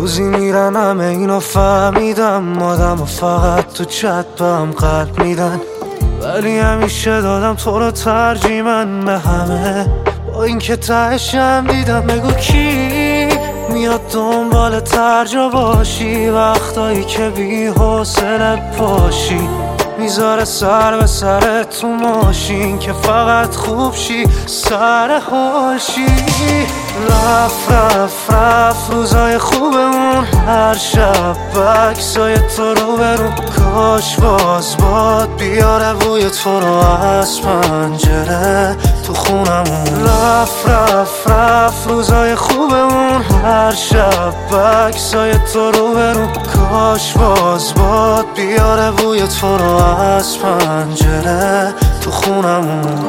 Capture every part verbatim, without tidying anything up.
روزی میرن همه اینو فهمیدم، آدم و فقط تو چت به هم قلب میدن، ولی همیشه دادم تو رو ترجیح من به همه. با این که تهشم دیدم بگو کی میاد دنبال ترجا باشی، وقتایی که بی حوصله پاشی، میذاره سر به سر تو ماشین که فقط خوب شی سر حالشی. رفت رفت رفت روزای خوبمون، هر شب بکسای تو رو برون، کاش باز باد بیاره بوی تو رو از پنجره تو خونمون. رفت رفت رفت روزای خوبمون، هر شب بکسای تو رو برون، کاش باز باد بیاره بوی تو رو از پنجره تو خونمون.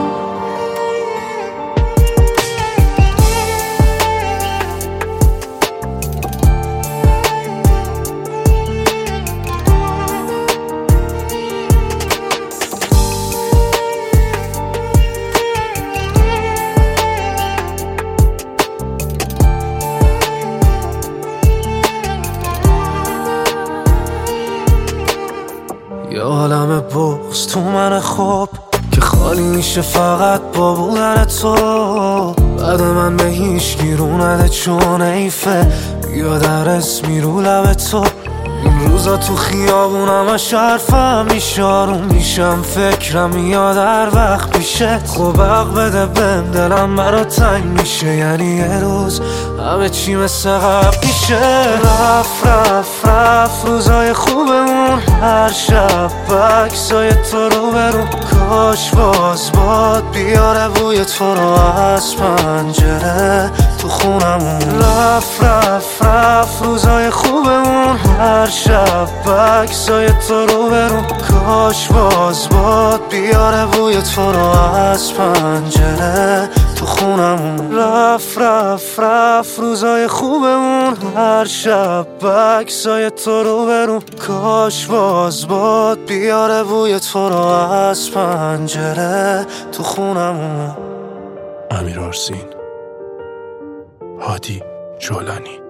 یه عالم بغض تو من خوب که خالی میشه فقط با بودن تو، بعد من به هیچ گیرو نده چون ایفه، بیا در اسمی رو لب تو. این روزا تو خیابونم همش حرفم میشه، آروم میشم فکرم میاد هر وقت پیشه. خب حق بده بهم دلم برا تنگ میشه، یعنی یه روز همه چی مثل قبل میشه. رفت رفت رفت روزای خوبمون، هر شب بکسای تو رو برون، کاش باز باد بیاره بوی تو رو از پنجره تو خونمون. رفت رفت رفت روزای خوبمون، هر شب بکسای تو رو برون، کاش باز باد بیاره بوی تو رو از پنجره تو خونمون. رفت رفت رفت روزای خوبمون، هر شب بکسای تو رو برون، کاش باز باد بیاره بوی تو رو از پنجره تو خونمون. امیر آرسین، هادی جولانی.